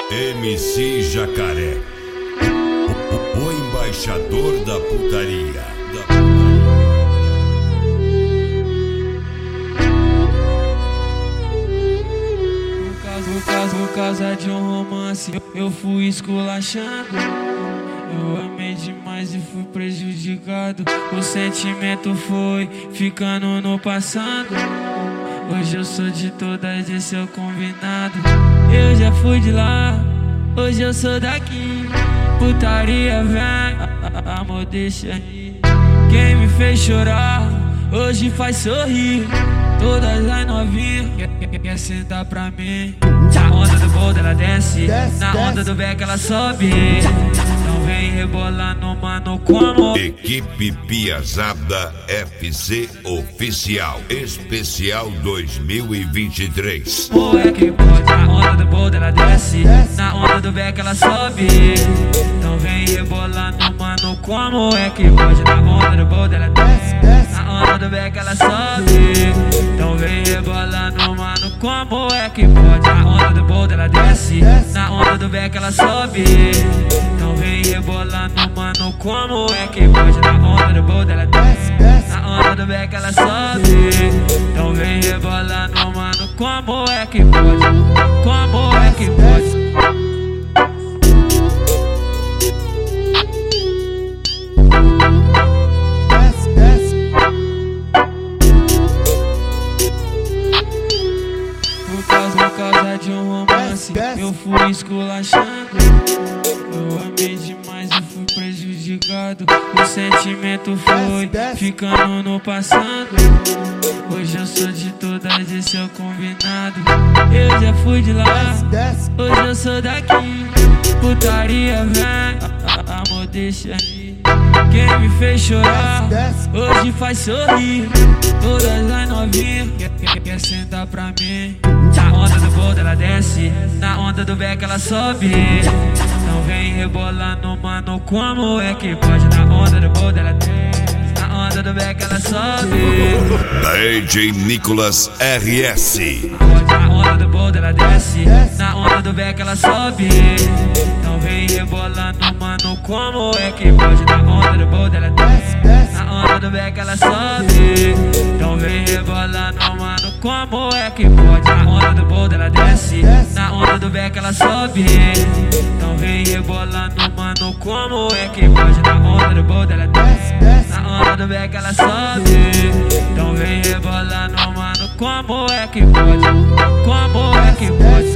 MC Jacaré, o embaixador da putaria. Por causa de um romance, eu fui esculachando. Eu amei demais e fui prejudicado. O sentimento foi ficando no passado. Hoje eu sou de todas, esse é o combinado. Eu já fui de lá, hoje eu sou daqui. Putaria vem, amor deixa ir. Quem me fez chorar, hoje faz sorrir. Todas as novinhas quer sentar pra mim. Na onda do boldo ela desce, na onda do beck ela sobe. Então vem rebolando, mano, como Equipe Piazada FC Oficial Especial 2023. Como é que pode? Na onda do boldo ela desce, na onda do beck ela sobe. Então vem rebolando, mano, como é que pode? Na onda do boldo ela desce, na onda do beck ela sobe. Então vem rebolando, mano, como é que pode? Na onda do boldo ela desce, na onda do beck ela sobe. Então vem rebolando, mano, como é que pode? Na onda do boldo ela desce, na onda do beck ela sobe. Então vem rebolando, mano, como é que pode? Como é que pode? Por causa de um romance, eu fui esculachando. Eu amei demais e fui prejudicado. O sentimento foi ficando no passado. Hoje eu sou de todas, esse é o combinado. Eu já fui de lá, hoje eu sou daqui. Putaria vem, amor deixa ir. Quem me fez chorar, hoje faz sorrir. Todas as novinhas quer sentar pra mim. Na onda do boldo ela desce, na onda do beck ela sobe. Então vem rebolando, mano, como é que pode? Na onda do boldo ela desce, na onda do beck ela sobe. DJ Nicolas RS. Na onda do boldo ela desce, na onda do beck ela sobe. Então vem rebolando, mano, como é que pode? Na onda do boldo ela desce, na onda do beck ela sobe. Então vem rebolando, mano, como é que pode? Na onda do boldo ela desce, na onda do beck ela sobe. Então vem rebolando, mano, como é que pode? Na onda do boldo ela desce, na onda do beck ela sobe. Então vem rebolando, mano, como é que pode? Como é que pode?